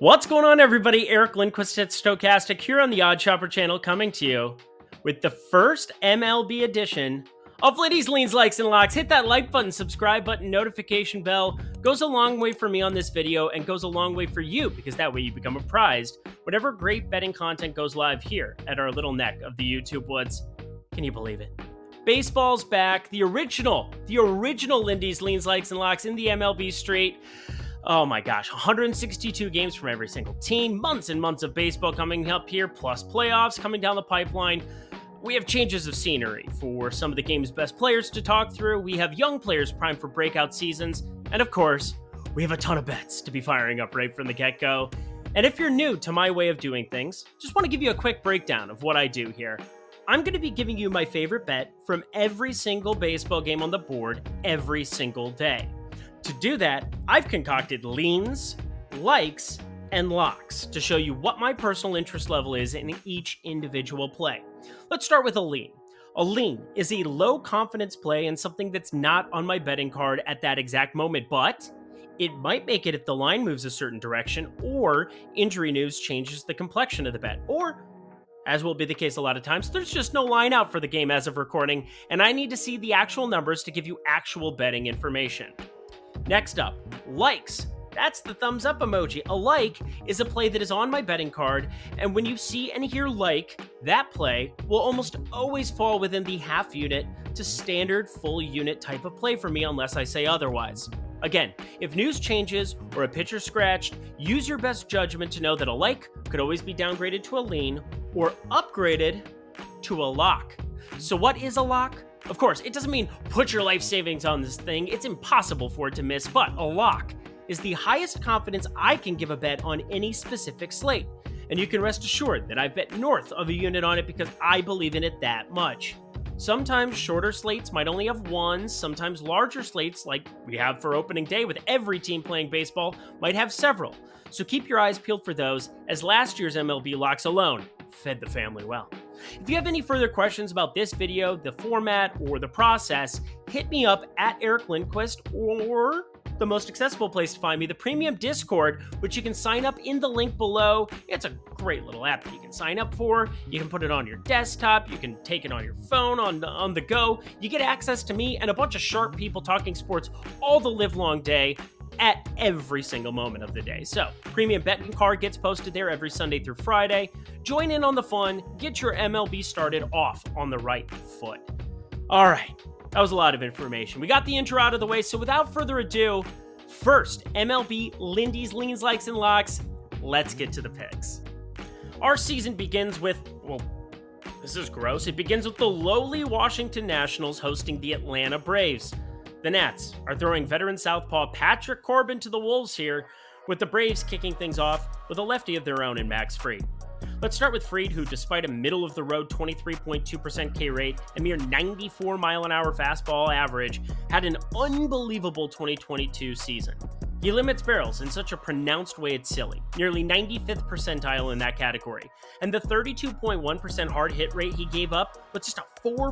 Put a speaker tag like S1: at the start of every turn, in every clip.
S1: What's going on, everybody? Eric Lindquist at Stokastic here on the Odd Shopper channel, coming to you with the first MLB edition of Liddy's Leans, Likes, and Locks. Hit that like button, subscribe button, notification bell. Goes a long way for me on this video and goes a long way for you, because that way you become apprised whenever great betting content goes live here at our little neck of the YouTube woods. Can you believe it? Baseball's back. The original Liddy's Leans, Likes, and Locks in the MLB street. Oh my gosh, 162 games from every single team, months and months of baseball coming up here, plus playoffs coming down the pipeline. We have changes of scenery for some of the game's best players to talk through. We have young players primed for breakout seasons. And of course, we have a ton of bets to be firing up right from the get-go. And if you're new to my way of doing things, just want to give you a quick breakdown of what I do here. I'm going to be giving you my favorite bet from every single baseball game on the board every single day. To do that, I've concocted leans, likes, and locks to show you what my personal interest level is in each individual play. Let's start with a lean. A lean is a low confidence play and something that's not on my betting card at that exact moment, but it might make it if the line moves a certain direction or injury news changes the complexion of the bet, or, as will be the case a lot of times, there's just no line out for the game as of recording, and I need to see the actual numbers to give you actual betting information. Next up, likes. That's the thumbs up emoji. A like is a play that is on my betting card, and when you see and hear like, that play will almost always fall within the half unit to standard full unit type of play for me unless I say otherwise. Again, if news changes or a pitcher scratched, use your best judgment to know that a like could always be downgraded to a lean or upgraded to a lock. So what is a lock? Of course, it doesn't mean put your life savings on this thing. It's impossible for it to miss, but a lock is the highest confidence I can give a bet on any specific slate. And you can rest assured that I've bet north of a unit on it because I believe in it that much. Sometimes shorter slates might only have one, sometimes larger slates, like we have for opening day with every team playing baseball, might have several. So keep your eyes peeled for those, as last year's MLB locks alone fed the family well. If you have any further questions about this video, the format, or the process, hit me up at Eric Lindquist, or the most accessible place to find me, the Premium Discord, which you can sign up in the link below. It's a great little app that you can sign up for. You can put it on your desktop. You can take it on your phone on the go. You get access to me and a bunch of sharp people talking sports all the livelong day at every single moment of the day. So, Premium Betting Card gets posted there every Sunday through Friday. Join in on the fun. Get your MLB started off on the right foot. All right, that was a lot of information. We got the intro out of the way, so without further ado, first, MLB Liddy's Leans, Likes, and Locks. Let's get to the picks. Our season begins with, well, this is gross. It begins with the lowly Washington Nationals hosting the Atlanta Braves. The Nats are throwing veteran southpaw Patrick Corbin to the Wolves here, with the Braves kicking things off with a lefty of their own in Max Fried. Let's start with Fried, who, despite a middle-of-the-road 23.2% K rate and mere 94-mile-an-hour fastball average, had an unbelievable 2022 season. He limits barrels in such a pronounced way it's silly, nearly 95th percentile in that category, and the 32.1% hard hit rate he gave up with just a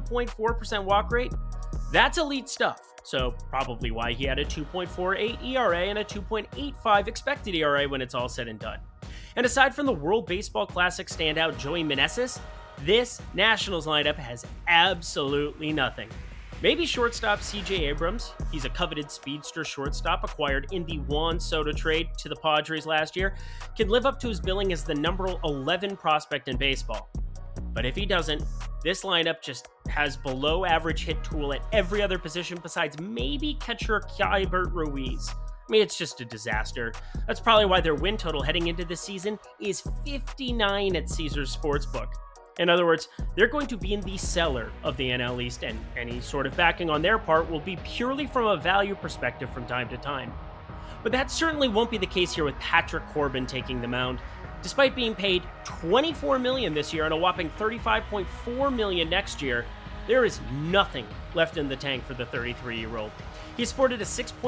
S1: 4.4% walk rate, that's elite stuff. So probably why he had a 2.48 ERA and a 2.85 expected ERA when it's all said and done. And aside from the World Baseball Classic standout Joey Meneses, this Nationals lineup has absolutely nothing. Maybe shortstop CJ Abrams, he's a coveted speedster shortstop acquired in the Juan Soto trade to the Padres last year, can live up to his billing as the number 11 prospect in baseball. But if he doesn't, this lineup just has below average hit tool at every other position besides maybe catcher Keibert Ruiz. I mean, it's just a disaster. That's probably why their win total heading into the season is 59 at Caesars Sportsbook. In other words, they're going to be in the cellar of the NL East, and any sort of backing on their part will be purely from a value perspective from time to time. But that certainly won't be the case here with Patrick Corbin taking the mound. Despite being paid $24 million this year and a whopping $35.4 million next year, there is nothing left in the tank for the 33-year-old. He sported a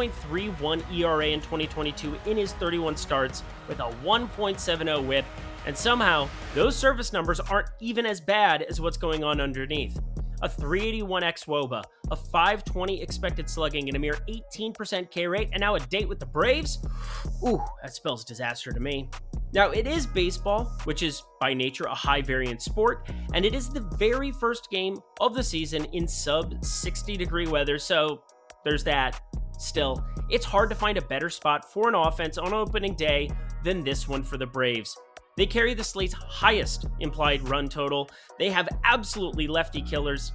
S1: 6.31 ERA in 2022 in his 31 starts with a 1.70 whip, and somehow those service numbers aren't even as bad as what's going on underneath. A 381 xWOBA, a 520 expected slugging, and a mere 18% K rate, and now a date with the Braves? Ooh, that spells disaster to me. Now, it is baseball, which is by nature a high variance sport, and it is the very first game of the season in sub 60 degree weather, so there's that. Still, it's hard to find a better spot for an offense on opening day than this one for the Braves. They carry the slate's highest implied run total. They have absolute lefty killers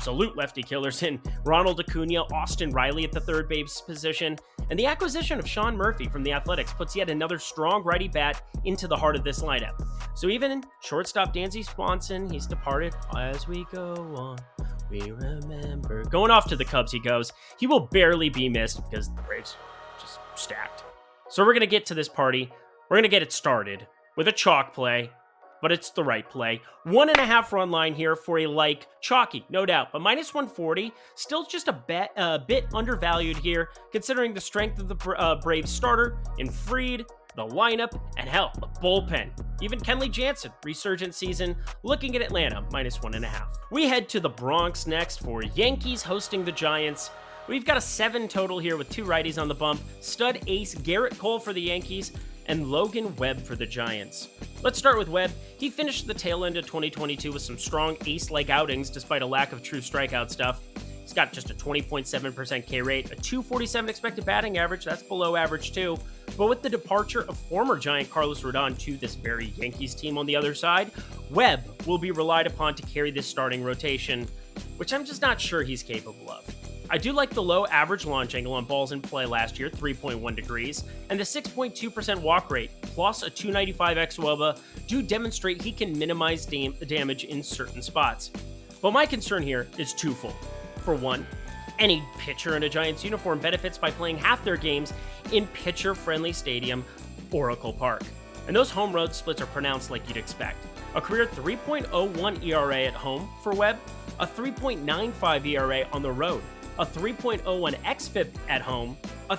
S1: in Ronald Acuna, Austin Riley at the third base position, and the acquisition of Sean Murphy from the Athletics puts yet another strong righty bat into the heart of this lineup. So even shortstop Dansby Swanson, he's departed. As we go on, we remember. Going off to the Cubs he goes. He will barely be missed because the Braves just stacked. So we're going to get to this party. We're going to get it started with a chalk play, but it's the right play. 1.5 run line here for a chalky, no doubt, but minus 140, still just a bit undervalued here, considering the strength of the Braves starter in Fried, the lineup, and hell, the bullpen. Even Kenley Jansen, resurgent season, looking at Atlanta, minus 1.5. We head to the Bronx next for Yankees hosting the Giants. We've got a 7 total here with 2 righties on the bump, stud ace Garrett Cole for the Yankees, and Logan Webb for the Giants. Let's start with Webb. He finished the tail end of 2022 with some strong ace-like outings despite a lack of true strikeout stuff. He's got just a 20.7% K rate, a 247 expected batting average, that's below average too. But with the departure of former Giant Carlos Rodon to this very Yankees team on the other side, Webb will be relied upon to carry this starting rotation, which I'm just not sure he's capable of. I do like the low average launch angle on balls in play last year, 3.1 degrees, and the 6.2% walk rate, plus a 295 xWOBA, do demonstrate he can minimize damage in certain spots. But my concern here is twofold. For one, any pitcher in a Giants uniform benefits by playing half their games in pitcher-friendly stadium, Oracle Park. And those home road splits are pronounced like you'd expect. A career 3.01 ERA at home for Webb, a 3.95 ERA on the road, a 3.01 xFIP at home, a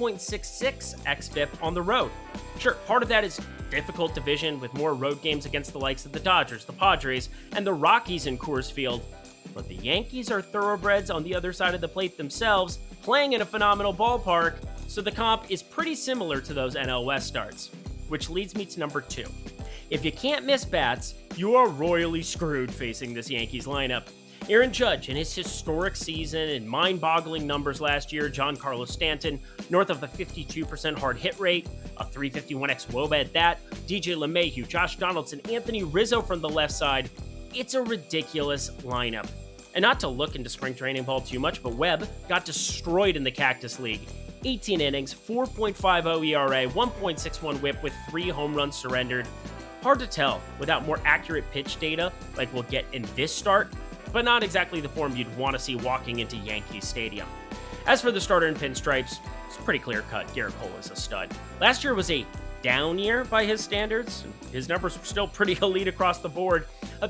S1: 3.66 xFIP on the road. Sure, part of that is difficult division with more road games against the likes of the Dodgers, the Padres, and the Rockies in Coors Field. But the Yankees are thoroughbreds on the other side of the plate themselves, playing in a phenomenal ballpark, so the comp is pretty similar to those NL West starts. Which leads me to number 2. If you can't miss bats, you are royally screwed facing this Yankees lineup. Aaron Judge, in his historic season and mind-boggling numbers last year, Giancarlo Stanton, north of a 52% hard hit rate, a 351 xWOBA at that, DJ LeMahieu, Josh Donaldson, Anthony Rizzo from the left side. It's a ridiculous lineup. And not to look into spring training ball too much, but Webb got destroyed in the Cactus League. 18 innings, 4.50 ERA, 1.61 whip with 3 home runs surrendered. Hard to tell without more accurate pitch data like we'll get in this start, but not exactly the form you'd want to see walking into Yankee Stadium. As for the starter in pinstripes, it's pretty clear-cut. Garrett Cole is a stud. Last year was a down year by his standards. His numbers were still pretty elite across the board. A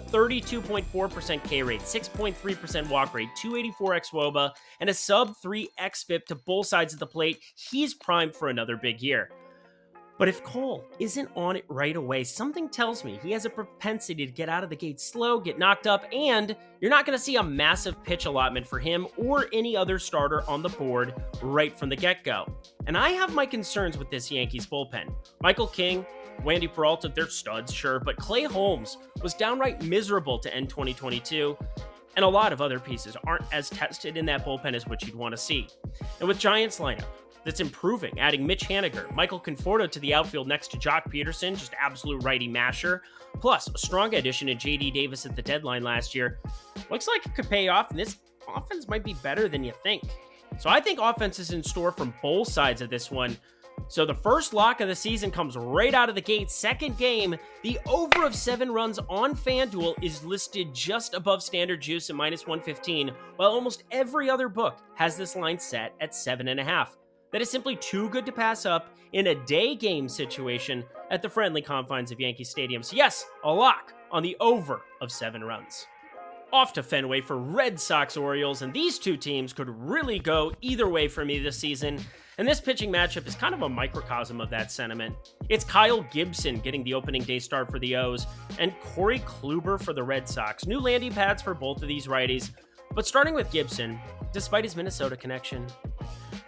S1: 32.4% K rate, 6.3% walk rate, 284 xWOBA, and a sub-3 xFIP to both sides of the plate. He's primed for another big year. But if Cole isn't on it right away, something tells me he has a propensity to get out of the gate slow, get knocked up, and you're not going to see a massive pitch allotment for him or any other starter on the board right from the get-go. And I have my concerns with this Yankees bullpen. Michael King, Wandy Peralta, they're studs, sure, but Clay Holmes was downright miserable to end 2022, and a lot of other pieces aren't as tested in that bullpen as what you'd want to see. And with Giants lineup that's improving, adding Mitch Haniger, Michael Conforto to the outfield next to Jock Peterson, just absolute righty masher, plus a strong addition in JD Davis at the deadline last year. Looks like it could pay off, and this offense might be better than you think. So I think offense is in store from both sides of this one. So the first lock of the season comes right out of the gate. Second game, the over of 7 runs on FanDuel is listed just above standard juice at minus 115, while almost every other book has this line set at 7.5. That is simply too good to pass up in a day game situation at the friendly confines of Yankee Stadium. So yes, a lock on the over of 7 runs. Off to Fenway for Red Sox Orioles, and these two teams could really go either way for me this season. And this pitching matchup is kind of a microcosm of that sentiment. It's Kyle Gibson getting the opening day start for the O's, and Corey Kluber for the Red Sox. New landing pads for both of these righties. But starting with Gibson, despite his Minnesota connection,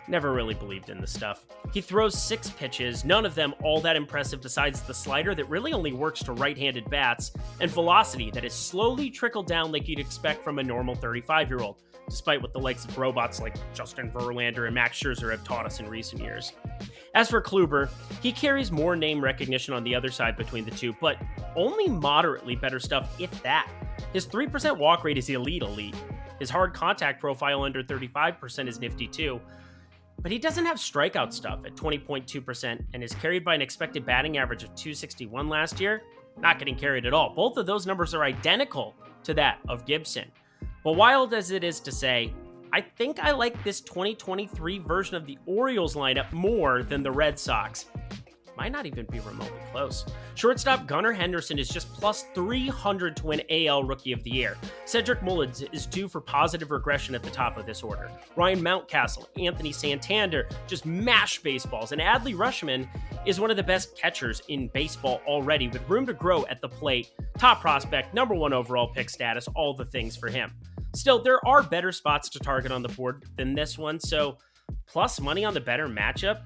S1: Never really believed in the stuff. He throws 6 pitches, none of them all that impressive besides the slider that really only works to right-handed bats, and velocity that is slowly trickled down like you'd expect from a normal 35-year-old, despite what the likes of robots like Justin Verlander and Max Scherzer have taught us in recent years. As for Kluber, he carries more name recognition on the other side between the two, but only moderately better stuff, if that. His 3% walk rate is elite. His hard contact profile under 35% is nifty too. But he doesn't have strikeout stuff at 20.2% and is carried by an expected batting average of 261 last year. Not getting carried at all. Both of those numbers are identical to that of Gibson. But wild as it is to say, I think I like this 2023 version of the Orioles lineup more than the Red Sox. Might not even be remotely close. Shortstop Gunnar Henderson is just plus 300 to win AL Rookie of the Year. Cedric Mullins is due for positive regression at the top of this order. Ryan Mountcastle, Anthony Santander just mash baseballs, and Adley Rutschman is one of the best catchers in baseball already, with room to grow at the plate. Top prospect, number 1 overall pick status, all the things for him. Still, there are better spots to target on the board than this one, so plus money on the better matchup?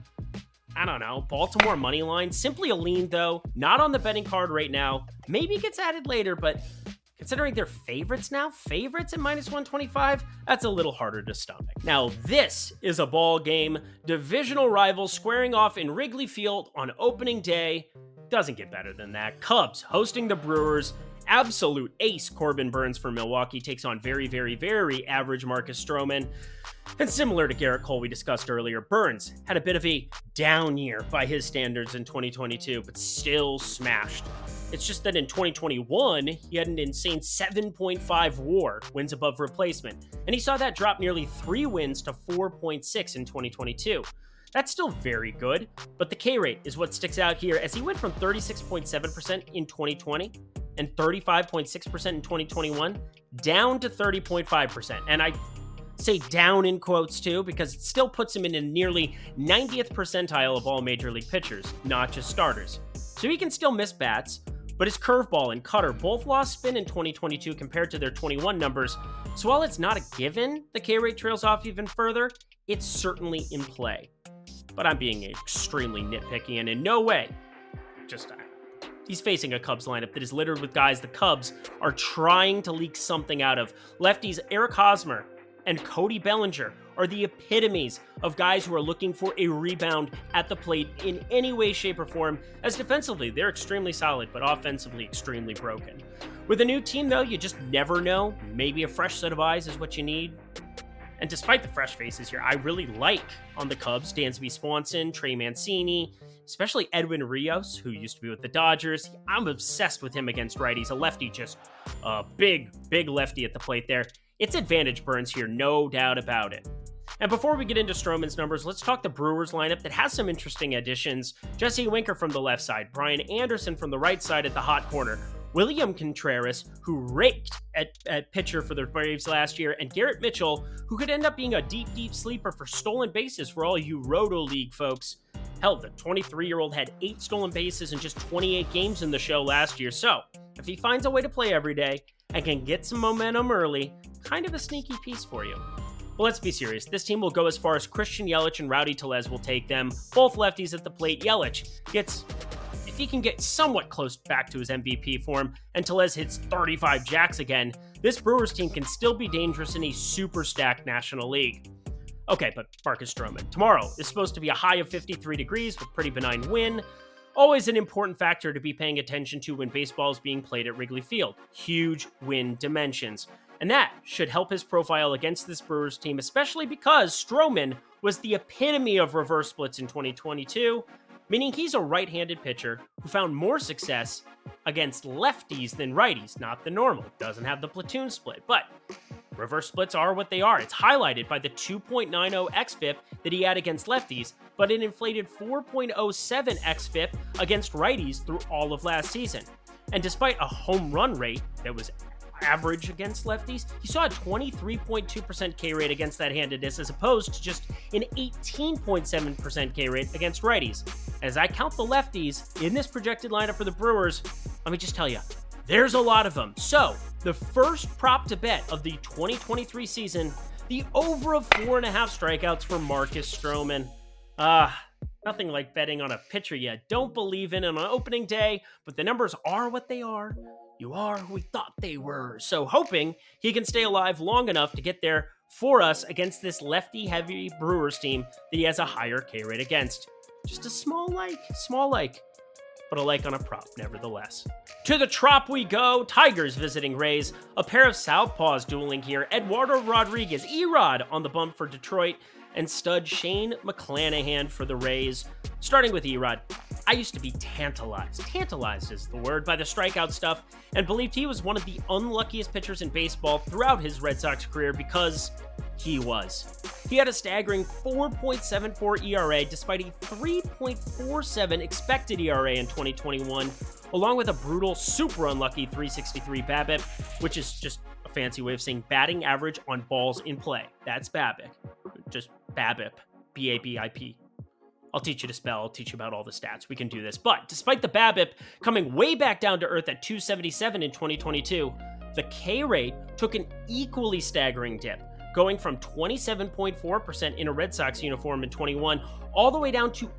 S1: I don't know, Baltimore money line, simply a lean though, not on the betting card right now, maybe gets added later, but considering they're favorites now, favorites at minus 125, that's a little harder to stomach. Now this is a ball game, divisional rivals squaring off in Wrigley Field on opening day. Doesn't get better than that. Cubs hosting the Brewers. Absolute ace Corbin Burns for Milwaukee takes on very, very, very average Marcus Stroman. And similar to Garrett Cole we discussed earlier, Burns had a bit of a down year by his standards in 2022, but still smashed. It's just that in 2021, he had an insane 7.5 WAR, wins above replacement, and he saw that drop nearly 3 wins to 4.6 in 2022. That's still very good, but the K rate is what sticks out here, as he went from 36.7% in 2020 and 35.6% in 2021 down to 30.5%. And I say down in quotes too, because it still puts him in a nearly 90th percentile of all major league pitchers, not just starters. So he can still miss bats, but his curveball and cutter both lost spin in 2022 compared to their 21 numbers. So while it's not a given the K rate trails off even further, it's certainly in play. But I'm being extremely nitpicky, and in no way, he's facing a Cubs lineup that is littered with guys the Cubs are trying to leak something out of. Lefties Eric Hosmer and Cody Bellinger are the epitomes of guys who are looking for a rebound at the plate in any way, shape, or form, as defensively they're extremely solid, but offensively extremely broken. With a new team, though, you just never know. Maybe a fresh set of eyes is what you need. And despite the fresh faces here, I really like on the Cubs Dansby Swanson, Trey Mancini, especially Edwin Rios, who used to be with the Dodgers. I'm obsessed with him against righties. A lefty, just a big lefty at the plate there. It's advantage Burns here, no doubt about it. And before we get into Stroman's numbers, let's talk the Brewers lineup that has some interesting additions. Jesse Winker from the left side, Brian Anderson from the right side at the hot corner, William Contreras, who raked at pitcher for the Braves last year, and Garrett Mitchell, who could end up being a deep sleeper for stolen bases for all you Roto League folks. Hell, the 23-year-old had 8 stolen bases in just 28 games in the show last year, so if he finds a way to play every day and can get some momentum early, kind of a sneaky piece for you. But let's be serious, this team will go as far as Christian Yelich and Rowdy Tellez will take them, both lefties at the plate. Yelich gets, if he can get somewhat close back to his MVP form, and Tellez hits 35 jacks again, this Brewers team can still be dangerous in a super stacked National League. Okay, but Marcus Stroman. Tomorrow is supposed to be a high of 53 degrees with pretty benign wind. Always an important factor to be paying attention to when baseball is being played at Wrigley Field. Huge wind dimensions. And that should help his profile against this Brewers team, especially because Stroman was the epitome of reverse splits in 2022, meaning he's a right-handed pitcher who found more success against lefties than righties, not the normal. Doesn't have the platoon split, but reverse splits are what they are. It's highlighted by the 2.90 xFIP that he had against lefties, but an inflated 4.07 xFIP against righties through all of last season. And despite a home run rate that was average against lefties, he saw a 23.2% K rate against that handedness, as opposed to just an 18.7% K rate against righties. As I count the lefties in this projected lineup for the Brewers, let me just tell you, there's a lot of them. So the first prop to bet of the 2023 season the over of 4.5 strikeouts for Marcus Stroman. Nothing like betting on a pitcher you don't believe in on opening day, but the numbers are what they are. You are who we thought they were. So hoping he can stay alive long enough to get there for us against this lefty-heavy Brewers team that he has a higher K rate against. Just a small like, but a like on a prop nevertheless. To the Trop we go. Tigers visiting Rays. A pair of southpaws dueling here. Eduardo Rodriguez, Erod on the bump for Detroit, and stud Shane McClanahan for the Rays. Starting with Erod, I used to be tantalized is the word, by the strikeout stuff, and believed he was one of the unluckiest pitchers in baseball throughout his Red Sox career because he was. He had a staggering 4.74 ERA despite a 3.47 expected ERA in 2021, along with a brutal, super unlucky 363 BABIP, which is just a fancy way of saying batting average on balls in play. That's BABIP. Just BABIP. BABIP. I'll teach you to spell. I'll teach you about all the stats. We can do this. But despite the BABIP coming way back down to earth at 277 in 2022, the K rate took an equally staggering dip, going from 27.4% in a Red Sox uniform in 21 all the way down to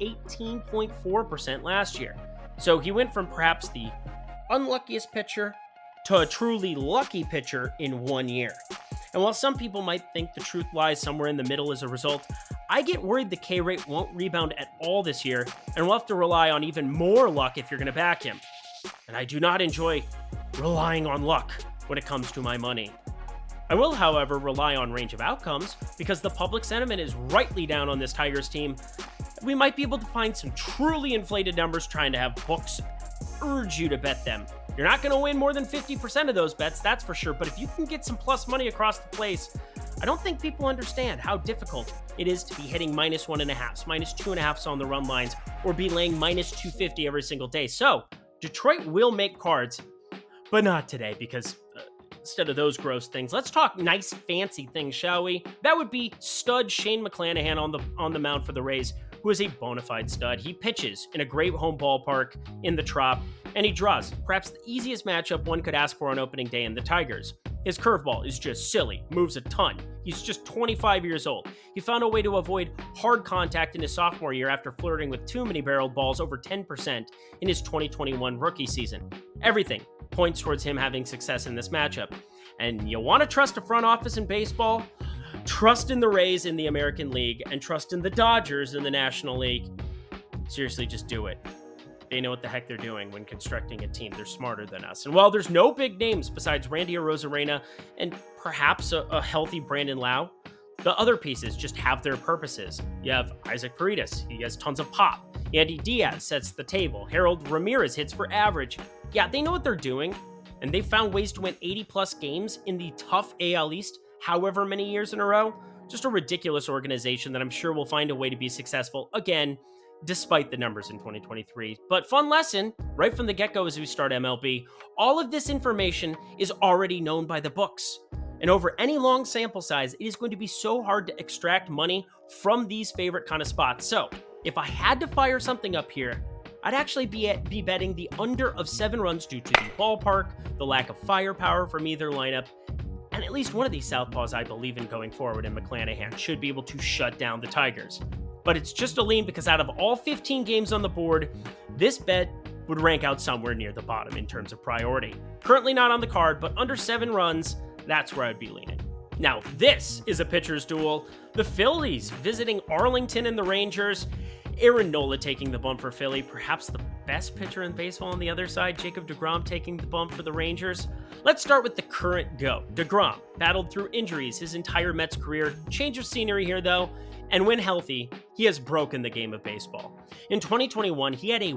S1: 18.4% last year. So he went from perhaps the unluckiest pitcher to a truly lucky pitcher in 1 year. And while some people might think the truth lies somewhere in the middle as a result, I get worried the K rate won't rebound at all this year, and we'll have to rely on even more luck if you're going to back him. And I do not enjoy relying on luck when it comes to my money. I will, however, rely on range of outcomes because the public sentiment is rightly down on this Tigers team. We might be able to find some truly inflated numbers trying to have books urge you to bet them. You're not going to win more than 50% of those bets, that's for sure, but if you can get some plus money across the place, I don't think people understand how difficult it is to be hitting -1.5s, -2.5s on the run lines, or be laying -250 every single day. So, Detroit will make cards, but not today, because instead of those gross things, let's talk nice, fancy things, shall we? That would be stud Shane McClanahan on the mound for the Rays, who is a bona fide stud. He pitches in a great home ballpark in the Trop, and he draws perhaps the easiest matchup one could ask for on opening day in the Tigers. His curveball is just silly, moves a ton. He's just 25 years old. He found a way to avoid hard contact in his sophomore year after flirting with too many barreled balls over 10% in his 2021 rookie season. Everything points towards him having success in this matchup. And you want to trust a front office in baseball? Trust in the Rays in the American League and trust in the Dodgers in the National League. Seriously, just do it. They know what the heck they're doing when constructing a team. They're smarter than us. And while there's no big names besides Randy Arozarena and perhaps a healthy Brandon Lau, the other pieces just have their purposes. You have Isaac Paredes. He has tons of pop. Andy Diaz sets the table. Harold Ramirez hits for average. Yeah, they know what they're doing, and they've found ways to win 80-plus games in the tough AL East however many years in a row. Just a ridiculous organization that I'm sure will find a way to be successful again, despite the numbers in 2023. But fun lesson, right from the get-go as we start MLB, all of this information is already known by the books. And over any long sample size, it is going to be so hard to extract money from these favorite kind of spots. So, if I had to fire something up here, I'd actually be betting the under of 7 runs due to the ballpark, the lack of firepower from either lineup, and at least one of these southpaws I believe in going forward in McClanahan should be able to shut down the Tigers. But it's just a lean because out of all 15 games on the board, this bet would rank out somewhere near the bottom in terms of priority. Currently not on the card, but under 7 runs, that's where I'd be leaning. Now, this is a pitcher's duel. The Phillies visiting Arlington and the Rangers. Aaron Nola taking the bump for Philly, perhaps the best pitcher in baseball on the other side. Jacob deGrom taking the bump for the Rangers. Let's start with the current go. deGrom battled through injuries his entire Mets career. Change of scenery here, though. And when healthy, he has broken the game of baseball. In 2021, he had a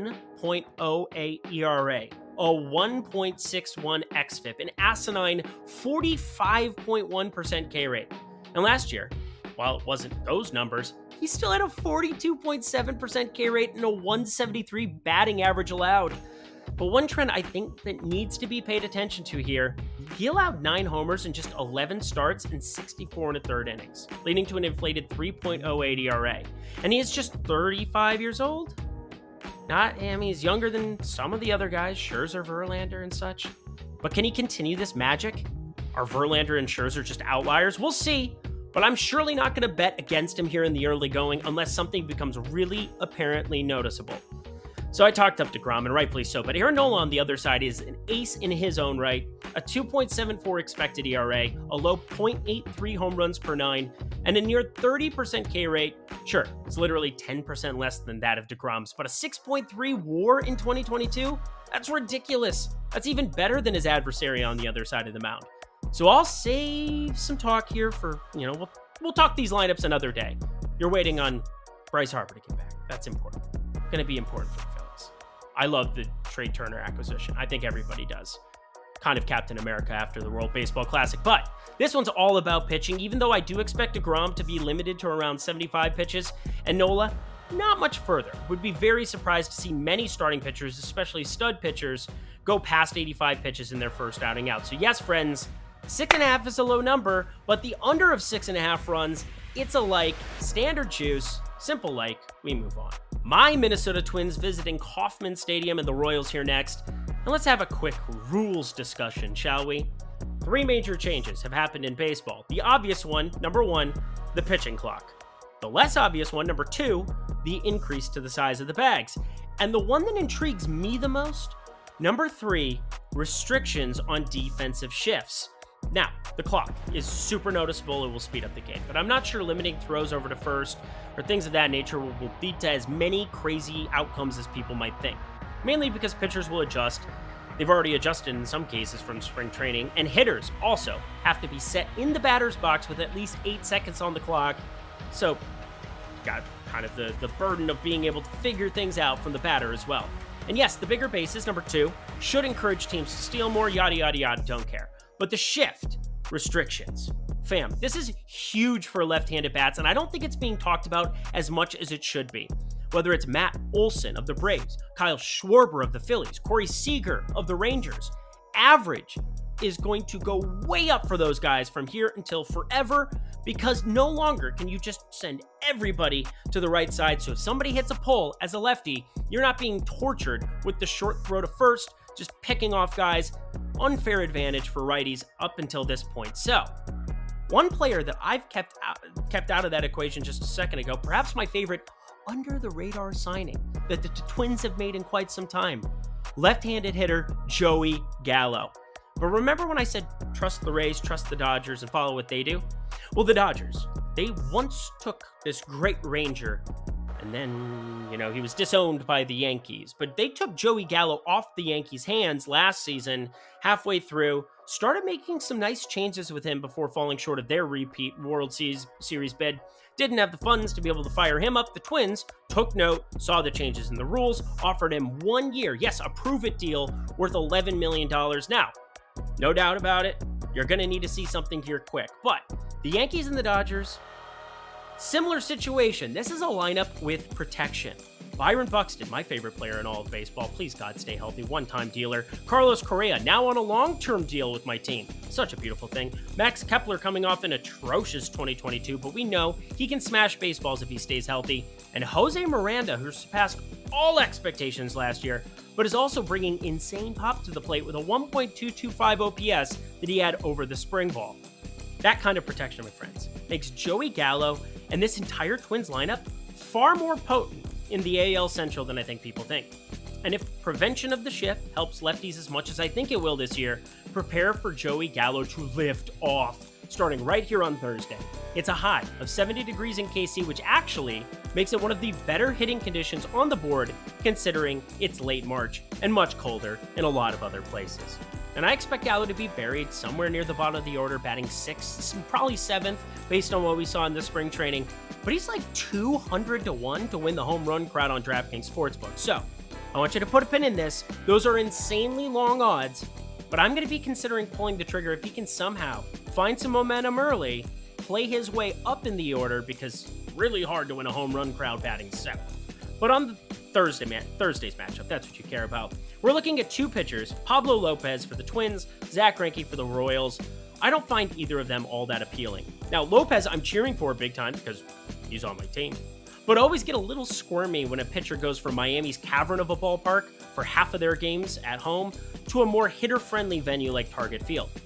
S1: 1.08 ERA, a 1.61 xFIP, an asinine 45.1% K rate. And last year, while it wasn't those numbers, he still had a 42.7% K rate and a 173 batting average allowed. But one trend I think that needs to be paid attention to here, he allowed 9 homers in just 11 starts and 64 1/3 innings, leading to an inflated 3.08 ERA. And he is just 35 years old? He's younger than some of the other guys, Scherzer, Verlander, and such. But can he continue this magic? Are Verlander and Scherzer just outliers? We'll see, but I'm surely not going to bet against him here in the early going unless something becomes really apparently noticeable. So I talked up DeGrom, and rightfully so, but Aaron Nola on the other side is an ace in his own right, a 2.74 expected ERA, a low 0.83 home runs per 9, and a near 30% K rate. Sure, it's literally 10% less than that of DeGrom's, but a 6.3 WAR in 2022? That's ridiculous. That's even better than his adversary on the other side of the mound. So I'll save some talk here for, we'll talk these lineups another day. You're waiting on Bryce Harper to get back. That's important. Going to be important for the Phillies. I love the Trey Turner acquisition. I think everybody does. Kind of Captain America after the World Baseball Classic. But this one's all about pitching, even though I do expect DeGrom to be limited to around 75 pitches, and Nola not much further. Would be very surprised to see many starting pitchers, especially stud pitchers, go past 85 pitches in their first outing out. So yes, friends, 6.5 is a low number, but the under of 6.5 runs, it's a like, standard juice, simple like, we move on. My Minnesota Twins visiting Kauffman Stadium and the Royals here next. And let's have a quick rules discussion, shall we? 3 major changes have happened in baseball. The obvious one, number 1, the pitching clock. The less obvious one, number 2, the increase to the size of the bags. And the one that intrigues me the most, number 3, restrictions on defensive shifts. Now, the clock is super noticeable. It will speed up the game, but I'm not sure limiting throws over to first or things of that nature will lead to as many crazy outcomes as people might think. Mainly because pitchers will adjust. They've already adjusted in some cases from spring training, and hitters also have to be set in the batter's box with at least 8 seconds on the clock. So, you've got kind of the burden of being able to figure things out from the batter as well. And yes, the bigger bases, number 2, should encourage teams to steal more, yada, yada, yada, don't care. But the shift restrictions, fam, this is huge for left-handed bats, and I don't think it's being talked about as much as it should be. Whether it's Matt Olson of the Braves, Kyle Schwarber of the Phillies, Corey Seager of the Rangers, average is going to go way up for those guys from here until forever, because no longer can you just send everybody to the right side. So if somebody hits a pull as a lefty, you're not being tortured with the short throw to first, just picking off guys. Unfair advantage for righties up until this point. So, one player that I've kept out of that equation just a second ago, perhaps my favorite under-the-radar signing that the Twins have made in quite some time, left-handed hitter Joey Gallo. But remember when I said trust the Rays, trust the Dodgers, and follow what they do? Well, the Dodgers, they once took this great Ranger, and then, he was disowned by the Yankees. But they took Joey Gallo off the Yankees' hands last season, halfway through, started making some nice changes with him before falling short of their repeat World Series bid. Didn't have the funds to be able to fire him up. The Twins took note, saw the changes in the rules, offered him 1 year, yes, a prove-it deal worth $11 million. Now, no doubt about it, you're going to need to see something here quick. But the Yankees and the Dodgers, similar situation. This is a lineup with protection. Byron Buxton, my favorite player in all of baseball. Please, God, stay healthy. One-time dealer. Carlos Correa, now on a long-term deal with my team. Such a beautiful thing. Max Kepler coming off an atrocious 2022, but we know he can smash baseballs if he stays healthy. And Jose Miranda, who surpassed all expectations last year, but is also bringing insane pop to the plate with a 1.225 OPS that he had over the spring ball. That kind of protection, my friends, makes Joey Gallo and this entire Twins lineup far more potent in the AL Central than I think people think. And if prevention of the shift helps lefties as much as I think it will this year, prepare for Joey Gallo to lift off, starting right here on Thursday. It's a high of 70 degrees in KC, which actually makes it one of the better hitting conditions on the board, considering it's late March and much colder in a lot of other places. And I expect Gallo to be buried somewhere near the bottom of the order, batting 6th, probably 7th, based on what we saw in the spring training. But he's like 200-1 to win the home run crowd on DraftKings Sportsbook. So I want you to put a pin in this. Those are insanely long odds, but I'm going to be considering pulling the trigger if he can somehow find some momentum early, play his way up in the order, because really hard to win a home run crowd batting 7th. But on the Thursday's matchup, that's what you care about. We're looking at 2 pitchers, Pablo Lopez for the Twins, Zach Greinke for the Royals. I don't find either of them all that appealing. Now, Lopez I'm cheering for big time because he's on my team, but always get a little squirmy when a pitcher goes from Miami's cavern of a ballpark for half of their games at home to a more hitter-friendly venue like Target Field.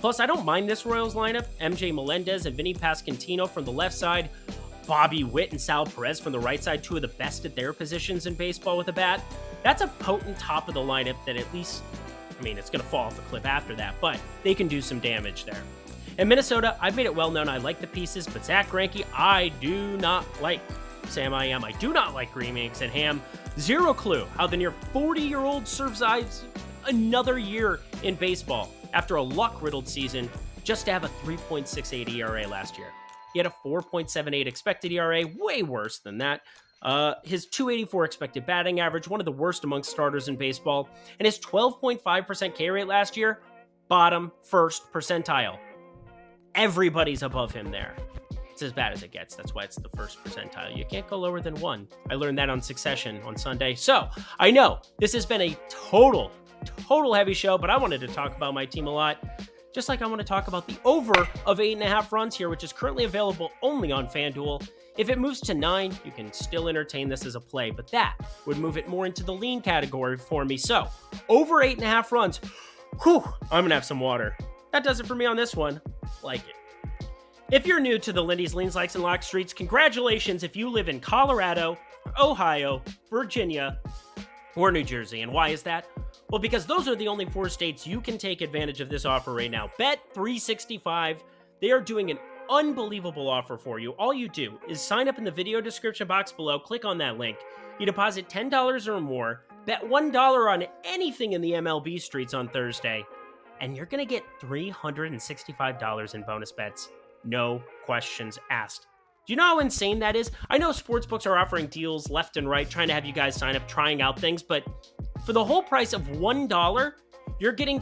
S1: Plus, I don't mind this Royals lineup. MJ Melendez and Vinny Pasquantino from the left side, Bobby Witt and Sal Perez from the right side, two of the best at their positions in baseball with a bat. That's a potent top of the lineup that at least, I mean, it's going to fall off a cliff after that, but they can do some damage there. In Minnesota, I've made it well known I like the pieces, but Zach Greinke, I do not like. Sam I am. I do not like green eggs and ham. Zero clue how the near 40-year-old survives another year in baseball after a luck-riddled season just to have a 3.68 ERA last year. He had a 4.78 expected ERA, way worse than that. His 284 expected batting average, one of the worst amongst starters in baseball, and his 12.5% K rate last year, bottom first percentile. Everybody's above him there. It's as bad as it gets. That's why it's the first percentile. You can't go lower than 1. I learned that on Succession on Sunday. So I know this has been a total heavy show, but I wanted to talk about my team a lot. Just like I want to talk about the over of 8.5 runs here, which is currently available only on FanDuel. If it moves to 9, you can still entertain this as a play, but that would move it more into the lean category for me. So over 8.5 runs, I'm going to have some water. That does it for me on this one. Like it. If you're new to the Lindy's Leans, Likes, and Locks streets, congratulations if you live in Colorado, Ohio, Virginia, or New Jersey. And why is that? Well, because those are the only 4 states you can take advantage of this offer right now. Bet365, they are doing an unbelievable offer for you. All you do is sign up in the video description box below, click on that link. You deposit $10 or more, bet $1 on anything in the MLB streets on Thursday, and you're going to get $365 in bonus bets. No questions asked. Do you know how insane that is? I know sportsbooks are offering deals left and right, trying to have you guys sign up, trying out things, but for the whole price of $1, you're getting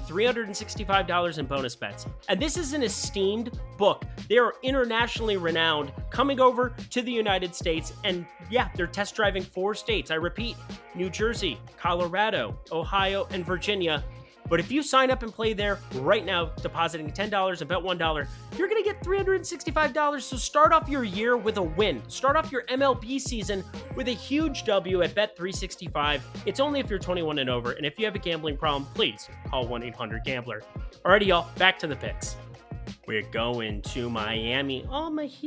S1: $365 in bonus bets. And this is an esteemed book. They are internationally renowned, coming over to the United States, and yeah, they're test driving 4 states. I repeat, New Jersey, Colorado, Ohio, and Virginia. But if you sign up and play there right now, depositing $10 and bet $1, you're going to get $365. So start off your year with a win. Start off your MLB season with a huge W at Bet365. It's only if you're 21 and over. And if you have a gambling problem, please call 1-800-GAMBLER. Alrighty, y'all, back to the picks. We're going to Miami. Oh,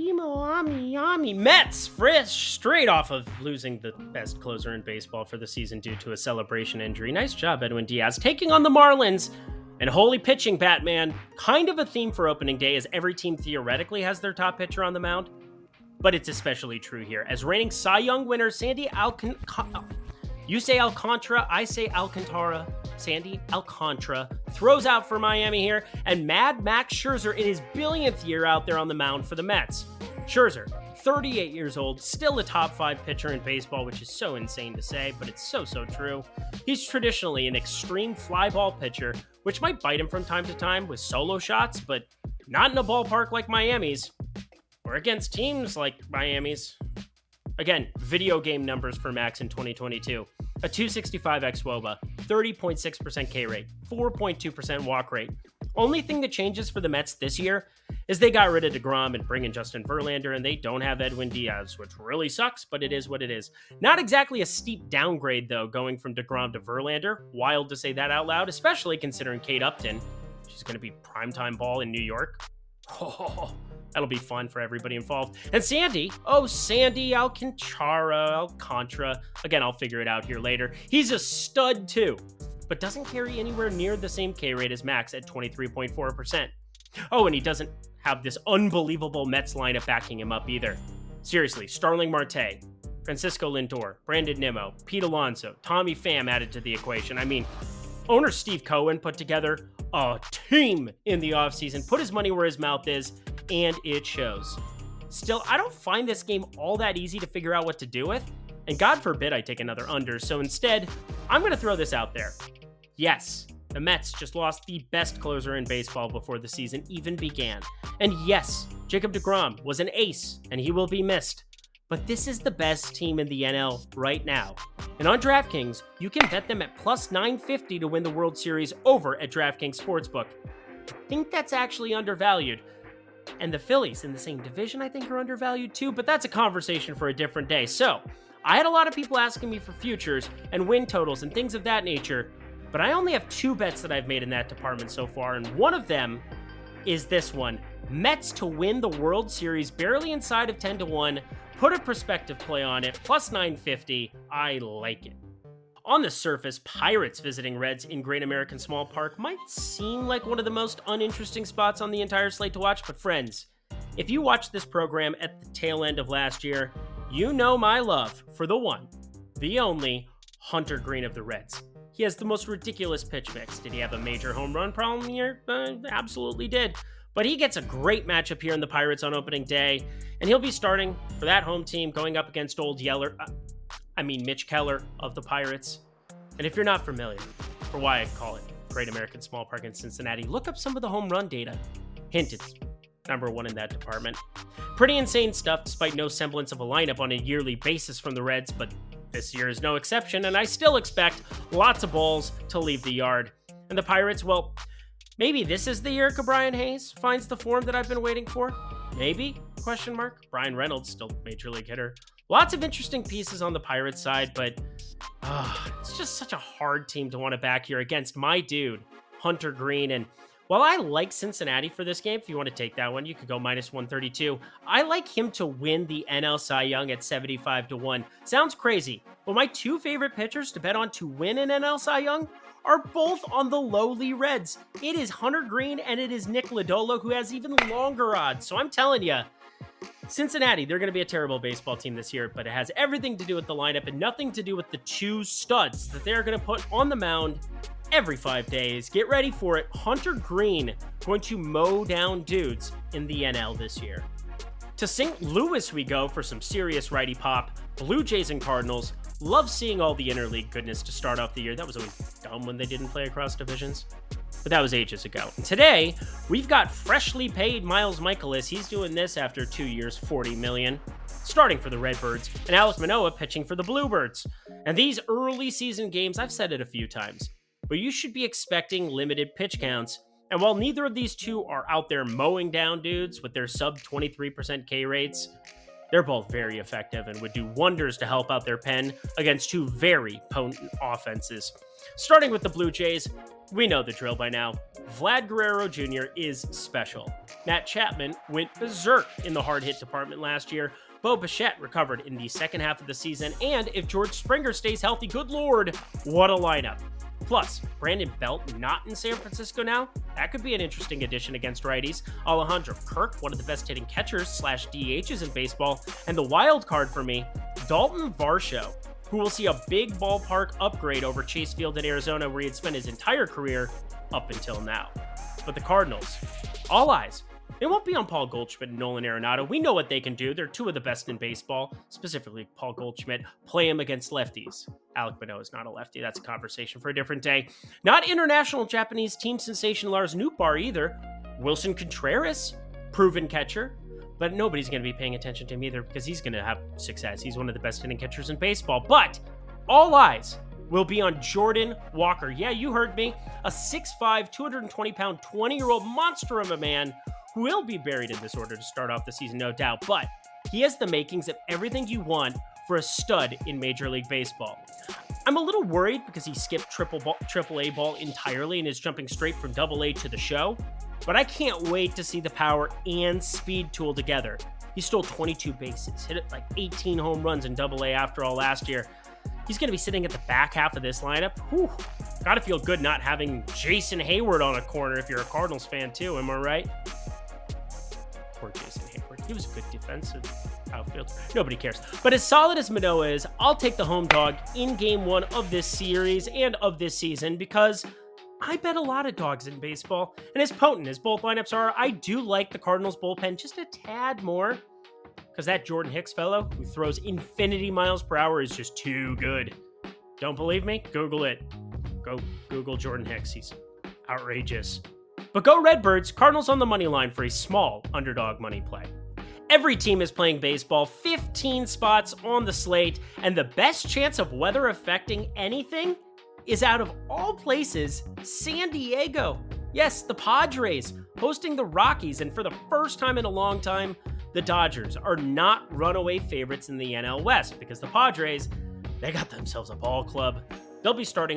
S1: Miami. Mets, fresh, straight off of losing the best closer in baseball for the season due to a celebration injury. Nice job, Edwin Diaz. Taking on the Marlins. And holy pitching, Batman. Kind of a theme for opening day, as every team theoretically has their top pitcher on the mound. But it's especially true here, as reigning Cy Young winner Sandy Alcantara. You say Alcantara, I say Alcantara. Sandy Alcantara throws out for Miami here, and Mad Max Scherzer in his billionth year out there on the mound for the Mets. Scherzer, 38 years old, still a top 5 pitcher in baseball, which is so insane to say, but it's so true. He's traditionally an extreme fly ball pitcher, which might bite him from time to time with solo shots, but not in a ballpark like Miami's, or against teams like Miami's. Again, video game numbers for Max in 2022. A 265 xWOBA, 30.6% K rate, 4.2% walk rate. Only thing that changes for the Mets this year is they got rid of DeGrom and bring in Justin Verlander, and they don't have Edwin Diaz, which really sucks, but it is what it is. Not exactly a steep downgrade, though, going from DeGrom to Verlander. Wild to say that out loud, especially considering Kate Upton. She's going to be primetime ball in New York. Oh, that'll be fun for everybody involved. And Sandy Alcantara. Again, I'll figure it out here later. He's a stud too, but doesn't carry anywhere near the same K rate as Max at 23.4%. Oh, and he doesn't have this unbelievable Mets lineup backing him up either. Seriously, Starling Marte, Francisco Lindor, Brandon Nimmo, Pete Alonso, Tommy Pham added to the equation. I mean, owner Steve Cohen put together a team in the offseason, put his money where his mouth is, and it shows. Still, I don't find this game all that easy to figure out what to do with, and God forbid I take another under, so instead, I'm going to throw this out there. Yes, the Mets just lost the best closer in baseball before the season even began. And yes, Jacob deGrom was an ace, and he will be missed. But this is the best team in the NL right now. And on DraftKings, you can bet them at plus 950 to win the World Series over at DraftKings Sportsbook. I think that's actually undervalued. And the Phillies in the same division, I think, are undervalued too, but that's a conversation for a different day. So, I had a lot of people asking me for futures and win totals and things of that nature, but I only have 2 bets that I've made in that department so far, and one of them is this one. Mets to win the World Series, barely inside of 10-1. Put a perspective play on it, plus 950. I like it. On the surface, Pirates visiting Reds in Great American Small Park might seem like one of the most uninteresting spots on the entire slate to watch, but friends, if you watched this program at the tail end of last year, you know my love for the one, the only, Hunter Greene of the Reds. He has the most ridiculous pitch mix. Did he have a major home run problem here? Absolutely did. But he gets a great matchup here in the Pirates on opening day, and he'll be starting for that home team going up against Mitch Keller of the Pirates. And if you're not familiar for why I call it Great American Small Park in Cincinnati, look up some of the home run data. Hint, it's number one in that department. Pretty insane stuff despite no semblance of a lineup on a yearly basis from the Reds, but this year is no exception, and I still expect lots of balls to leave the yard. And the Pirates, well, maybe this is the year Ke'Bryan Hayes finds the form that I've been waiting for. Maybe? ? Brian Reynolds, still major league hitter. Lots of interesting pieces on the Pirates side, but it's just such a hard team to want to back here against my dude, Hunter Greene. And while I like Cincinnati for this game, if you want to take that one, you could go minus 132. I like him to win the NL Cy Young at 75-1. Sounds crazy, but my two favorite pitchers to bet on to win an NL Cy Young are both on the lowly Reds. It is Hunter Greene and it is Nick Lodolo, who has even longer odds. So I'm telling you, Cincinnati, they're going to be a terrible baseball team this year, but it has everything to do with the lineup and nothing to do with the two studs that they're going to put on the mound every 5 days. Get ready for it. Hunter Greene going to mow down dudes in the NL this year. To St. Louis we go for some serious righty pop. Blue Jays and Cardinals. Love seeing all the interleague goodness to start off the year. That was always dumb when they didn't play across divisions, but that was ages ago. And today, we've got freshly paid Miles Mikolas. He's doing this after 2 years, $40 million, starting for the Redbirds, and Alek Manoah pitching for the Bluebirds. And these early season games, I've said it a few times, but you should be expecting limited pitch counts. And while neither of these two are out there mowing down dudes with their sub 23% K rates, they're both very effective and would do wonders to help out their pen against two very potent offenses. Starting with the Blue Jays, we know the drill by now. Vlad Guerrero Jr. is special. Matt Chapman went berserk in the hard hit department last year. Bo Bichette recovered in the second half of the season, and if George Springer stays healthy, good lord, what a lineup. Plus, Brandon Belt not in San Francisco now? That could be an interesting addition against righties. Alejandro Kirk, one of the best hitting catchers / DHs in baseball. And the wild card for me, Dalton Varsho, who will see a big ballpark upgrade over Chase Field in Arizona, where he had spent his entire career up until now. But the Cardinals, all eyes. They won't be on Paul Goldschmidt and Nolan Arenado. We know what they can do. They're two of the best in baseball, specifically Paul Goldschmidt. Play him against lefties. Alek Manoah is not a lefty. That's a conversation for a different day. Not international Japanese team sensation Lars Nootbaar either. Wilson Contreras, proven catcher. But nobody's going to be paying attention to him either because he's going to have success. He's one of the best hitting catchers in baseball. But all eyes will be on Jordan Walker. Yeah, you heard me. A 6'5", 220-pound, 20-year-old monster of a man who will be buried in this order to start off the season, no doubt. But he has the makings of everything you want for a stud in Major League Baseball. I'm a little worried because he skipped triple-A ball entirely and is jumping straight from Double-A to the show. But I can't wait to see the power and speed tool together. He stole 22 bases, hit like 18 home runs in Double-A after all last year. He's going to be sitting at the back half of this lineup. Whew, gotta feel good not having Jason Hayward on a corner if you're a Cardinals fan too, am I right? Poor Jason Hayward. He was a good defensive outfielder. Nobody cares. But as solid as Manoah is, I'll take the home dog in game one of this series and of this season because I bet a lot of dogs in baseball. And as potent as both lineups are, I do like the Cardinals bullpen just a tad more because that Jordan Hicks fellow who throws infinity miles per hour is just too good. Don't believe me? Google it. Go Google Jordan Hicks. He's outrageous. But go Redbirds, Cardinals on the money line for a small underdog money play. Every team is playing baseball, 15 spots on the slate, and the best chance of weather affecting anything is out of all places, San Diego. Yes, the Padres hosting the Rockies, and for the first time in a long time, the Dodgers are not runaway favorites in the NL West because the Padres, they got themselves a ball club. They'll be starting off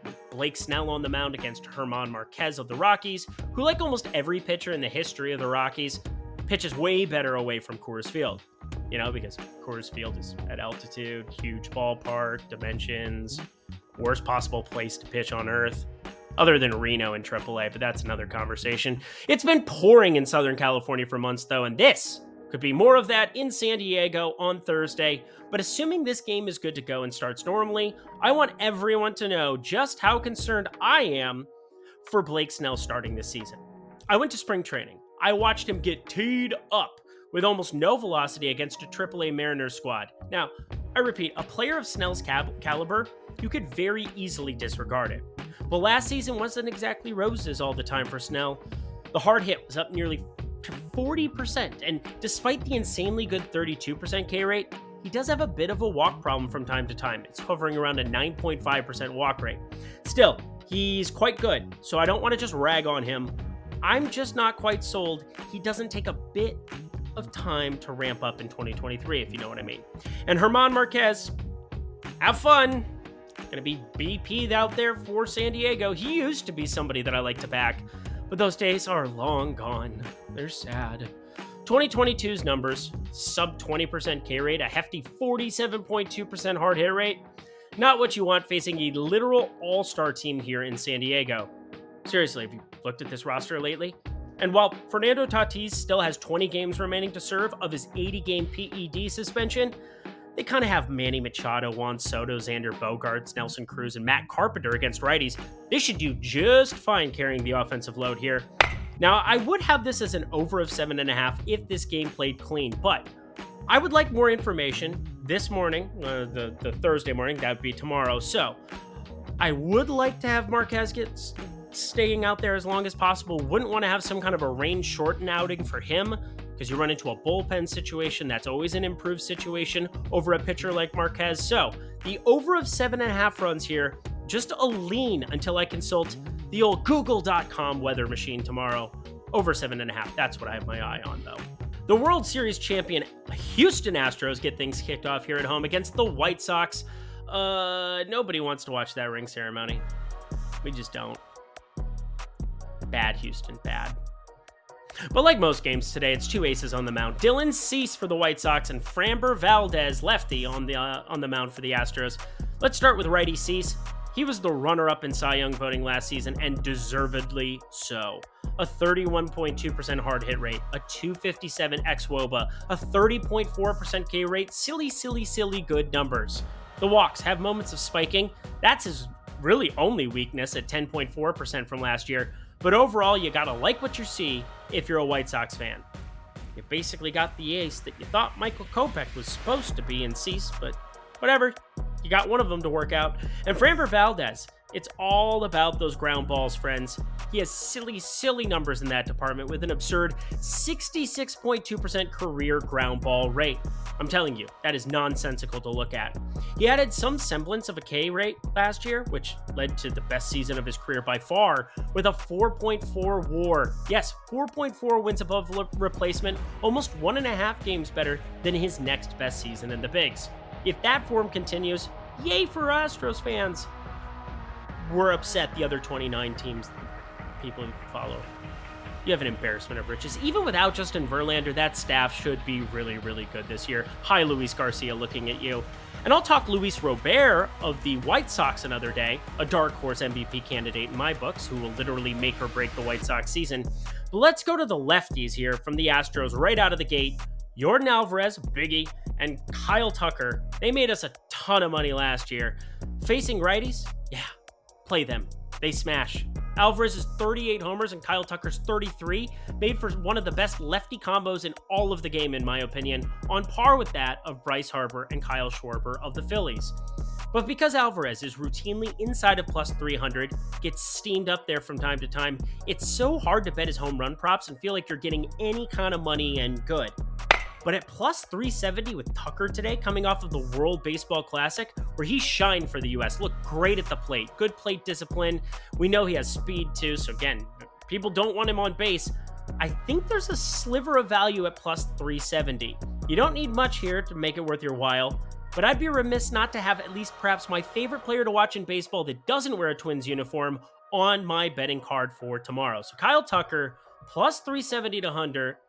S1: Blake Snell on the mound against German Marquez of the Rockies, who, like almost every pitcher in the history of the Rockies, pitches way better away from Coors Field. You know, because Coors Field is at altitude, huge ballpark, dimensions, worst possible place to pitch on earth, other than Reno in AAA, but that's another conversation. It's been pouring in Southern California for months, though, and this could be more of that in San Diego on Thursday. But assuming this game is good to go and starts normally, I want everyone to know just how concerned I am for Blake Snell starting this season. I went to spring training. I watched him get teed up with almost no velocity against a AAA Mariners squad. Now, I repeat, a player of Snell's caliber, you could very easily disregard it. But last season wasn't exactly roses all the time for Snell. The hard hit was up nearly to 40%, and despite the insanely good 32% K rate, he does have a bit of a walk problem from time to time. It's hovering around a 9.5% walk rate. Still, he's quite good, so I don't want to just rag on him. I'm just not quite sold he doesn't take a bit of time to ramp up in 2023, if you know what I mean. And German Marquez, have fun. Gonna be BP'd out there for San Diego. He used to be somebody that I like to back, but those days are long gone. They're sad. 2022's numbers, sub 20% K rate, a hefty 47.2% hard hit rate. Not what you want facing a literal all-star team here in San Diego. Seriously, have you looked at this roster lately? And while Fernando Tatis still has 20 games remaining to serve of his 80-game PED suspension, they kind of have Manny Machado, Juan Soto, Xander Bogaerts, Nelson Cruz, and Matt Carpenter against righties. They should do just fine carrying the offensive load here. Now, I would have this as an over of 7.5 if this game played clean, but I would like more information this morning, the Thursday morning, that would be tomorrow. So I would like to have Marquez staying out there as long as possible. Wouldn't want to have some kind of a range shorten outing for him, because you run into a bullpen situation. That's always an improved situation over a pitcher like Marquez. So the over of 7.5 runs here, just a lean until I consult the old Google.com weather machine tomorrow. Over 7.5. That's what I have my eye on, though. The World Series champion Houston Astros get things kicked off here at home against the White Sox. Nobody wants to watch that ring ceremony. We just don't. Bad, Houston, bad. But like most games today, it's two aces on the mound. Dylan Cease for the White Sox and Framber Valdez, lefty, on the mound for the Astros. Let's start with righty Cease. He was the runner-up in Cy Young voting last season, and deservedly so. A 31.2% hard hit rate, a 257 xWOBA, a 30.4% K rate, silly good numbers. The walks have moments of spiking. That's his really only weakness at 10.4% from last year. But overall, you gotta like what you see if you're a White Sox fan. You basically got the ace that you thought Michael Kopech was supposed to be in Cease, but whatever. You got one of them to work out. And Framber Valdez, it's all about those ground balls, friends. He has silly numbers in that department with an absurd 66.2% career ground ball rate. I'm telling you, that is nonsensical to look at. He added some semblance of a K rate last year, which led to the best season of his career by far, with a 4.4 WAR. Yes, 4.4 wins above replacement, almost 1.5 games better than his next best season in the bigs. If that form continues, yay for Astros fans. We're upset the other 29 teams, people who follow. You have an embarrassment of riches. Even without Justin Verlander, that staff should be really good this year. Hi, Luis Garcia, looking at you. And I'll talk Luis Robert of the White Sox another day, a dark horse MVP candidate in my books, who will literally make or break the White Sox season. But let's go to the lefties here from the Astros right out of the gate. Yordan Alvarez, Biggie, and Kyle Tucker. They made us a ton of money last year. Facing righties? Yeah, play them. They smash. Alvarez's 38 homers and Kyle Tucker's 33 made for one of the best lefty combos in all of the game, in my opinion, on par with that of Bryce Harper and Kyle Schwarber of the Phillies. But because Alvarez is routinely inside of plus 300, gets steamed up there from time to time, it's so hard to bet his home run props and feel like you're getting any kind of money and good. But at plus 370 with Tucker today, coming off of the World Baseball Classic, where he shined for the U.S., looked great at the plate, good plate discipline. We know he has speed too, so again, people don't want him on base. I think there's a sliver of value at plus 370. You don't need much here to make it worth your while. but I'd be remiss not to have at least perhaps my favorite player to watch in baseball that doesn't wear a Twins uniform on my betting card for tomorrow. So Kyle Tucker, plus 370 to Hunter.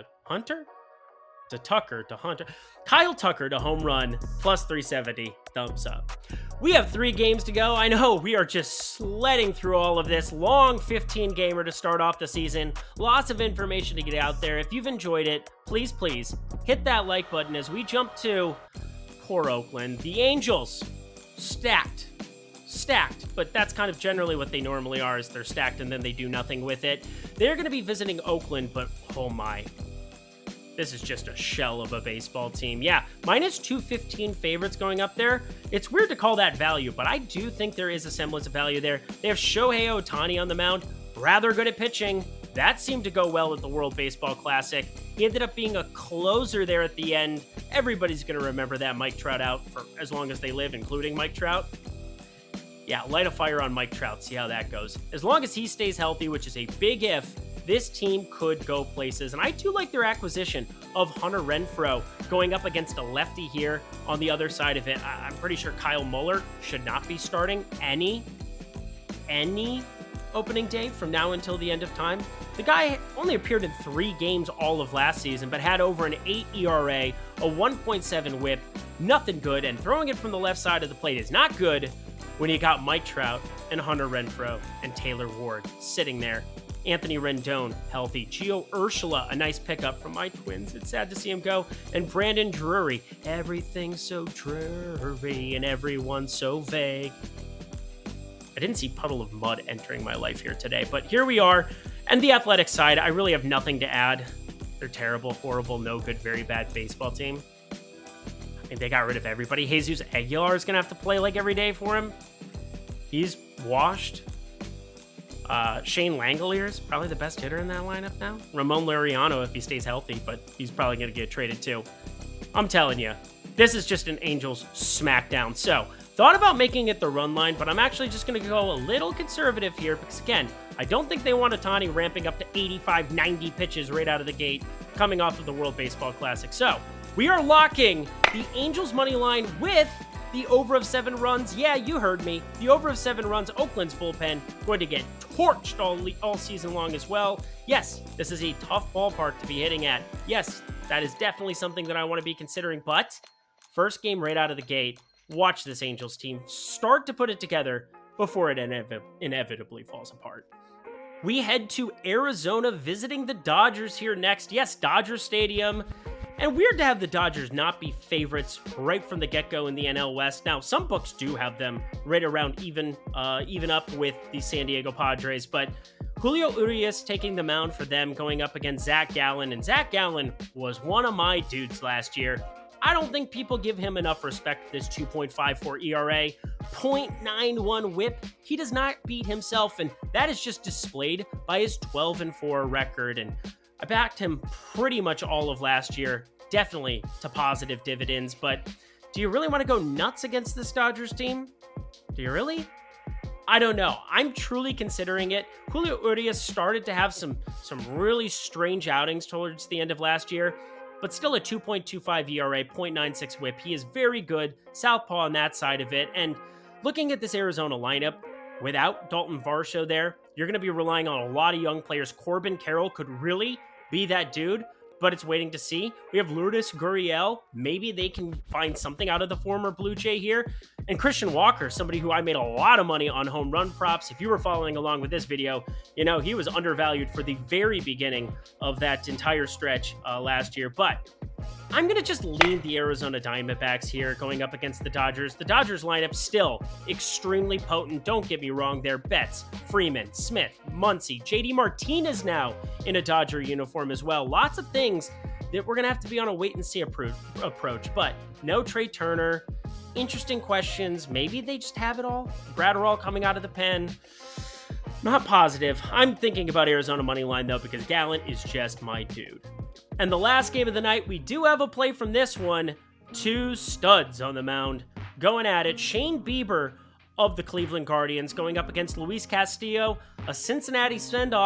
S1: Kyle Tucker to home run, plus 370, thumbs up. We have 3 games to go. I know we are just sledding through all of this. Long 15-gamer to start off the season. Lots of information to get out there. If you've enjoyed it, please hit that like button as we jump to poor Oakland. The Angels, stacked, but that's kind of generally what they normally are, is they're stacked and then they do nothing with it. They're going to be visiting Oakland, but oh my, this is just a shell of a baseball team. Yeah, minus 215 favorites going up there. It's weird to call that value, but I do think there is a semblance of value there. They have Shohei Ohtani on the mound, rather good at pitching. That seemed to go well at the World Baseball Classic. He ended up being a closer there at the end. Everybody's going to remember that Mike Trout out for as long as they live, including Mike Trout. Yeah, light a fire on Mike Trout, see how that goes. As long as he stays healthy, which is a big if, this team could go places. And I do like their acquisition of Hunter Renfroe going up against a lefty here on the other side of it. I'm pretty sure Kyle Muller should not be starting any opening day from now until the end of time. The guy only appeared in 3 games all of last season, but had over an 8 ERA, a 1.7 whip, nothing good, and throwing it from the left side of the plate is not good when you got Mike Trout and Hunter Renfroe and Taylor Ward sitting there. Anthony Rendon, healthy. Gio Urshela, a nice pickup from my Twins. It's sad to see him go. And Brandon Drury. Everything's so dreary and everyone's so vague. I didn't see Puddle of Mud entering my life here today, but here we are. And the athletic side, I really have nothing to add. They're terrible, horrible, no good, very bad baseball team. I mean, they got rid of everybody. Jesus Aguilar is going to have to play like every day for him. He's washed. Shane Langelier is probably the best hitter in that lineup now. Ramon Laureano, if he stays healthy, but he's probably going to get traded too. I'm telling you, this is just an Angels smackdown. So, thought about making it the run line, but I'm actually just going to go a little conservative here because, again, I don't think they want Ohtani ramping up to 85, 90 pitches right out of the gate coming off of the World Baseball Classic. So, we are locking the Angels money line with the over of 7 runs. Yeah, you heard me. The over of 7 runs. Oakland's bullpen going to get torched all season long as well. Yes, this is a tough ballpark to be hitting at. Yes, that is definitely something that I want to be considering. But first game right out of the gate, watch this Angels team start to put it together before it inevitably falls apart. We head to Arizona visiting the Dodgers here next. Yes, Dodger Stadium. And weird to have the Dodgers not be favorites right from the get-go in the NL West. Now, some books do have them right around even up with the San Diego Padres, but Julio Urias taking the mound for them, going up against Zach Gallen, and Zach Gallen was one of my dudes last year. I don't think people give him enough respect for this 2.54 ERA, 0.91 whip. He does not beat himself, and that is just displayed by his 12-4 record, and I backed him pretty much all of last year, definitely to positive dividends, but do you really want to go nuts against this Dodgers team? Do you really? I don't know. I'm truly considering it. Julio Urias started to have some really strange outings towards the end of last year, but still a 2.25 ERA, 0.96 whip. He is very good, southpaw on that side of it, and looking at this Arizona lineup, without Dalton Varsho there, you're going to be relying on a lot of young players. Corbin Carroll could really be that dude, but it's waiting to see. We have Lourdes Gurriel. Maybe they can find something out of the former Blue Jay here. And Christian Walker, somebody who I made a lot of money on home run props. If you were following along with this video, you know, he was undervalued for the very beginning of that entire stretch last year. But I'm going to just lean the Arizona Diamondbacks here going up against the Dodgers. The Dodgers lineup still extremely potent. Don't get me wrong there. Betts, Freeman, Smith, Muncy, JD Martinez now in a Dodger uniform as well. Lots of things that we're going to have to be on a wait-and-see approach. But no Trey Turner. Interesting questions. Maybe they just have it all. Gratterall coming out of the pen. Not positive. I'm thinking about Arizona money line though because Gallen is just my dude. And the last game of the night, we do have a play from this one. 2 studs on the mound going at it. Shane Bieber of the Cleveland Guardians going up against Luis Castillo, a Cincinnati send-off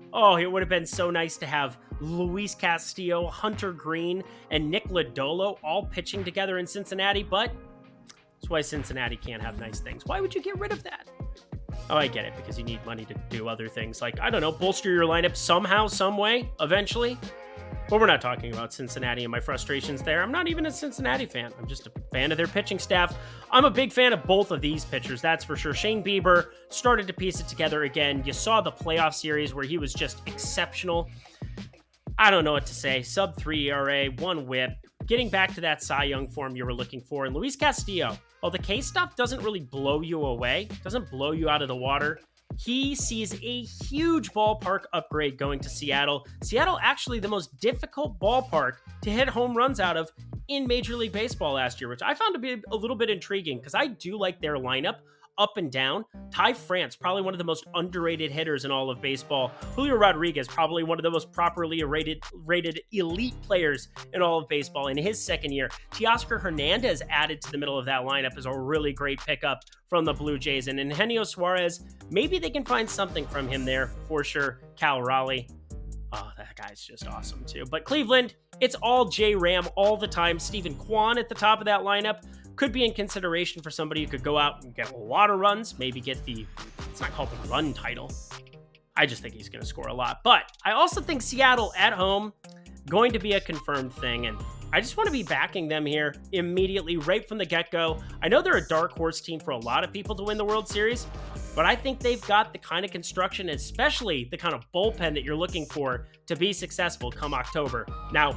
S1: Oh, it would have been so nice to have Luis Castillo, Hunter Green, and Nick Lodolo all pitching together in Cincinnati, but that's why Cincinnati can't have nice things. Why would you get rid of that? Oh, I get it, because you need money to do other things like, I don't know, bolster your lineup somehow, some way, eventually. But we're not talking about Cincinnati and my frustrations there. I'm not even a Cincinnati fan. I'm just a fan of their pitching staff. I'm a big fan of both of these pitchers, that's for sure. Shane Bieber started to piece it together again. You saw the playoff series where he was just exceptional. I don't know what to say. Sub-3 ERA, 1 whip. Getting back to that Cy Young form you were looking for. And Luis Castillo, while the K stuff doesn't really blow you away, doesn't blow you out of the water, he sees a huge ballpark upgrade going to Seattle. Seattle, actually the most difficult ballpark to hit home runs out of in Major League Baseball last year, which I found to be a little bit intriguing because I do like their lineup up and down. Ty France, probably one of the most underrated hitters in all of baseball. Julio Rodriguez, probably one of the most properly rated elite players in all of baseball in his second year. Teoscar Hernandez added to the middle of that lineup is a really great pickup from the Blue Jays. And Eugenio Suarez, maybe they can find something from him there for sure. Cal Raleigh. Oh, that guy's just awesome too. But Cleveland, it's all J-Ram all the time. Stephen Kwan at the top of that lineup could be in consideration for somebody who could go out and get a lot of runs, maybe get the, it's not called the run title. I just think he's going to score a lot. But I also think Seattle at home going to be a confirmed thing. And I just want to be backing them here immediately, right from the get-go. I know they're a dark horse team for a lot of people to win the World Series, but I think they've got the kind of construction, especially the kind of bullpen that you're looking for to be successful come October. Now,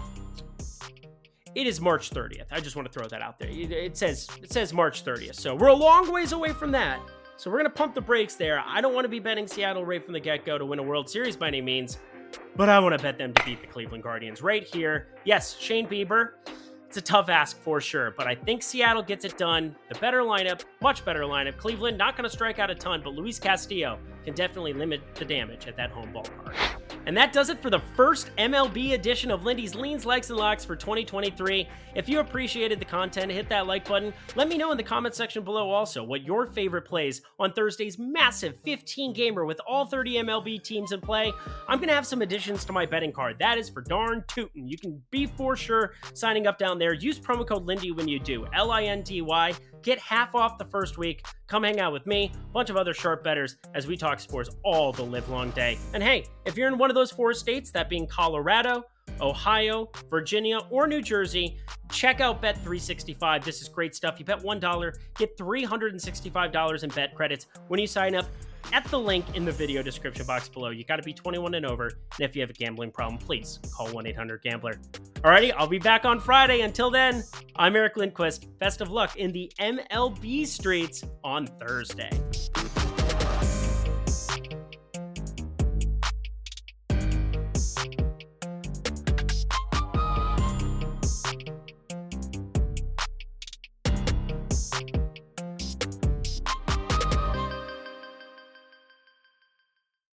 S1: it is March 30th. I just want to throw that out there. It says March 30th. So we're a long ways away from that. So we're going to pump the brakes there. I don't want to be betting Seattle right from the get-go to win a World Series by any means, but I want to bet them to beat the Cleveland Guardians right here. Yes, Shane Bieber, it's a tough ask for sure, but I think Seattle gets it done. The better lineup, much better lineup. Cleveland not going to strike out a ton, but Luis Castillo can definitely limit the damage at that home ballpark. And that does it for the first MLB edition of Lindy's Leans, Likes, and Locks for 2023. If you appreciated the content, hit that like button. Let me know in the comment section below also what your favorite plays on Thursday's massive 15-gamer with all 30 MLB teams in play. I'm going to have some additions to my betting card. That is for darn tootin'. You can be for sure signing up down there. Use promo code Lindy when you do, Lindy. Get half off the first week. Come hang out with me, a bunch of other sharp bettors as we talk sports all the livelong day. And hey, if you're in one of those 4 states, that being Colorado, Ohio, Virginia, or New Jersey, check out Bet365. This is great stuff. You bet $1, get $365 in bet credits when you sign up at the link in the video description box below. You got to be 21 and over, and if you have a gambling problem, please call 1-800-GAMBLER. Alrighty, I'll be back on Friday. Until then, I'm Eric Lindquist. Best of luck in the MLB streets on Thursday.